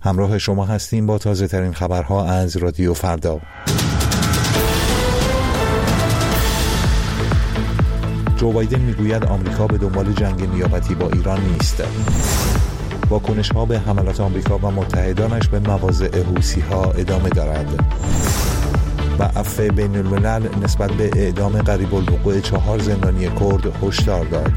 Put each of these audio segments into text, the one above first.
همراه شما هستیم با تازه ترین خبرها از رادیو فردا. جو بایدن میگوید آمریکا به دنبال جنگ نیابتی با ایران نیست. واکنش‌ها به حملات آمریکا و متحدانش به مواضع حوثی‌ها ادامه دارد. و عفو بین‌الملل نسبت به اعدام قریب الوقوع 4 زندانی کرد هشدار داد.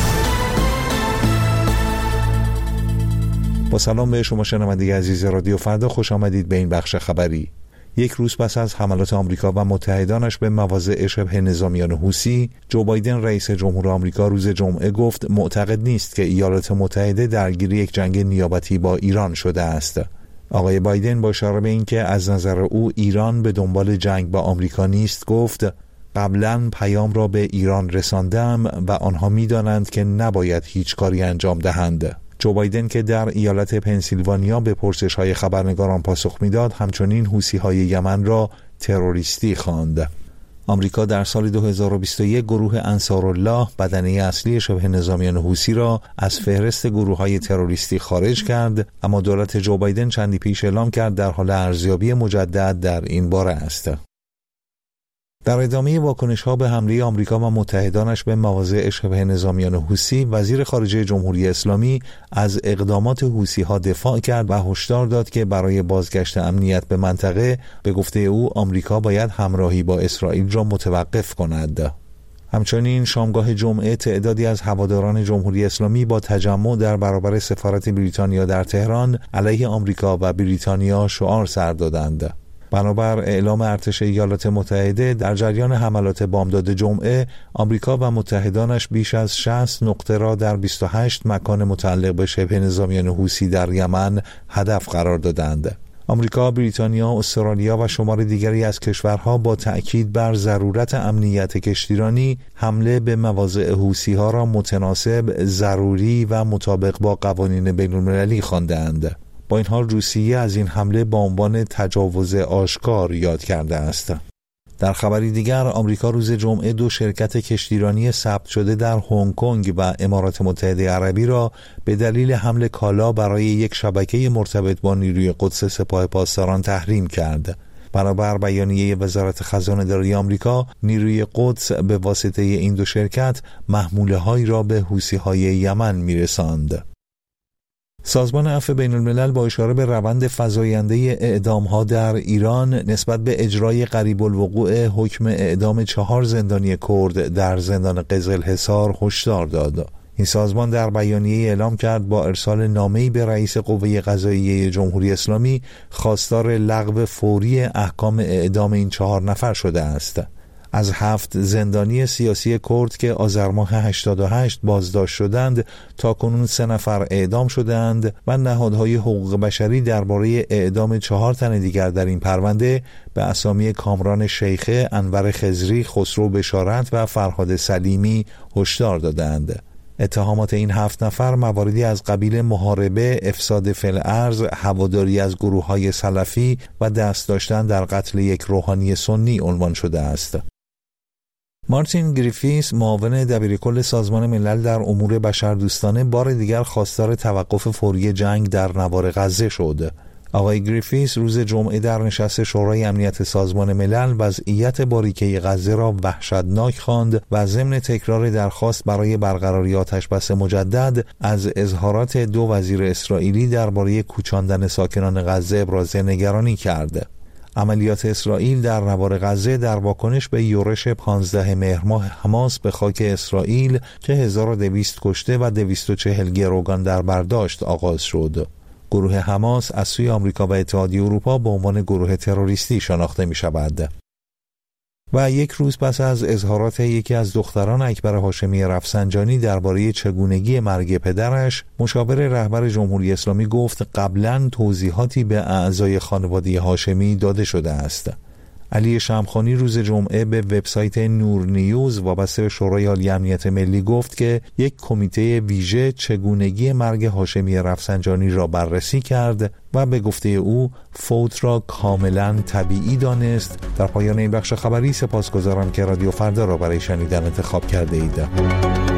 با سلام به شما شنونده عزیز رادیو فردا، خوش آمدید به این بخش خبری. یک روز پس از حملات آمریکا و متحدانش به مواضع شبه نظامیان حوثی، جو بایدن رئیس جمهور آمریکا روز جمعه گفت معتقد نیست که ایالات متحده درگیر یک جنگ نیابتی با ایران شده است. آقای بایدن با اشاره به اینکه از نظر او ایران به دنبال جنگ با آمریکا نیست گفت قبلا پیام را به ایران رساندم و آنها می‌دانند که نباید هیچ کاری انجام دهند. جو بایدن که در ایالت پنسیلوانیا به پرسش‌های خبرنگاران پاسخ می‌داد، همچنین حوثی‌های یمن را تروریستی خواند. آمریکا در سال 2021 گروه انصارالله، بدنه اصلی شبه نظامیان حوثی را از فهرست گروه‌های تروریستی خارج کرد، اما دولت جو بایدن چندی پیش اعلام کرد در حال ارزیابی مجدد در این باره است. در ادامه واکنش‌ها به حمله آمریکا و متحدانش به مواضع شبه نظامیان حوثی، وزیر خارجه جمهوری اسلامی از اقدامات حوثی‌ها دفاع کرد و هشدار داد که برای بازگشت امنیت به منطقه، به گفته او آمریکا باید همراهی با اسرائیل را متوقف کند. همچنین شامگاه جمعه تعدادی از هواداران جمهوری اسلامی با تجمع در برابر سفارت بریتانیا در تهران علیه آمریکا و بریتانیا شعار سر دادند. بنابر اعلام ارتش ایالات متحده، در جریان حملات بامداد جمعه، آمریکا و متحدانش بیش از 60 نقطه را در 28 مکان متعلق به شبه نظامیان حوثی در یمن هدف قرار دادند. آمریکا، بریتانیا، استرالیا و شمار دیگری از کشورها با تأکید بر ضرورت امنیت کشتیرانی، حمله به مواضع حوثی‌ها را متناسب، ضروری و مطابق با قوانین بین‌المللی خواندند. با این حال روسیه از این حمله با عنوان تجاوز آشکار یاد کرده است. در خبری دیگر، آمریکا روز جمعه 2 شرکت کشتیرانی ثبت شده در هنگ کنگ و امارات متحده عربی را به دلیل حمل کالا برای یک شبکه مرتبط با نیروی قدس سپاه پاسداران تحریم کرد. بنابر بیانیه وزارت خزانه داری آمریکا، نیروی قدس به واسطه این 2 شرکت محموله‌هایی را به حوثی‌های یمن می‌رساند. سازمان عفو بین‌الملل با اشاره به روند فزاینده اعدام‌ها در ایران نسبت به اجرای قریب الوقوع حکم اعدام 4 زندانی کرد در زندان قزلحصار هشدار داد. این سازمان در بیانیه اعلام کرد با ارسال نامه‌ای به رئیس قوه قضاییه جمهوری اسلامی خواستار لغو فوری احکام اعدام این 4 نفر شده است. از 7 زندانی سیاسی کرد که آذر ماه 88 بازداشت شدند، تاکنون 3 نفر اعدام شدند و نهادهای حقوق بشری درباره اعدام 4 تن دیگر در این پرونده به اسامی کامران شیخه، انور خضری، خسرو بشارت و فرهاد سلیمی هشدار دادند. اتهامات این 7 نفر مواردی از قبیل محاربه، افساد فی الارض، هواداری از گروه‌های سلفی و دست داشتن در قتل یک روحانی سنی عنوان شده است. مارتین گریفیس، معاون دبیرکل سازمان ملل در امور بشردوستانه، بار دیگر خواستار توقف فوری جنگ در نوار غزه شد. آقای گریفیس روز جمعه در نشست شورای امنیت سازمان ملل وضعیت باریکه غزه را وحشتناک خواند و ضمن تکرار درخواست برای برقراری آتشبس مجدد از اظهارات 2 وزیر اسرائیلی درباره کوچاندن ساکنان غزه ابراز نگرانی کرد. عملیات اسرائیل در نوار غزه در واکنش به یورش 15 مهر ماه حماس به خاک اسرائیل که 1200 کشته و 240 گروگان در برداشت آغاز شد. گروه حماس از سوی آمریکا و اتحادیه اروپا به عنوان گروه تروریستی شناخته می شود. و یک روز پس از اظهارات یکی از دختران اکبر هاشمی رفسنجانی درباره چگونگی مرگ پدرش، مشاور رهبر جمهوری اسلامی گفت قبلاً توضیحاتی به اعضای خانواده هاشمی داده شده است. علی شمخانی روز جمعه به وبسایت نور نیوز وابسته به شورای عالی امنیت ملی گفت که یک کمیته ویژه چگونگی مرگ هاشمی رفسنجانی را بررسی کرد و به گفته او فوت را کاملا طبیعی دانست. در پایان این بخش خبری سپاسگزارم که رادیو فردا را برای شنیدن انتخاب کرده اید.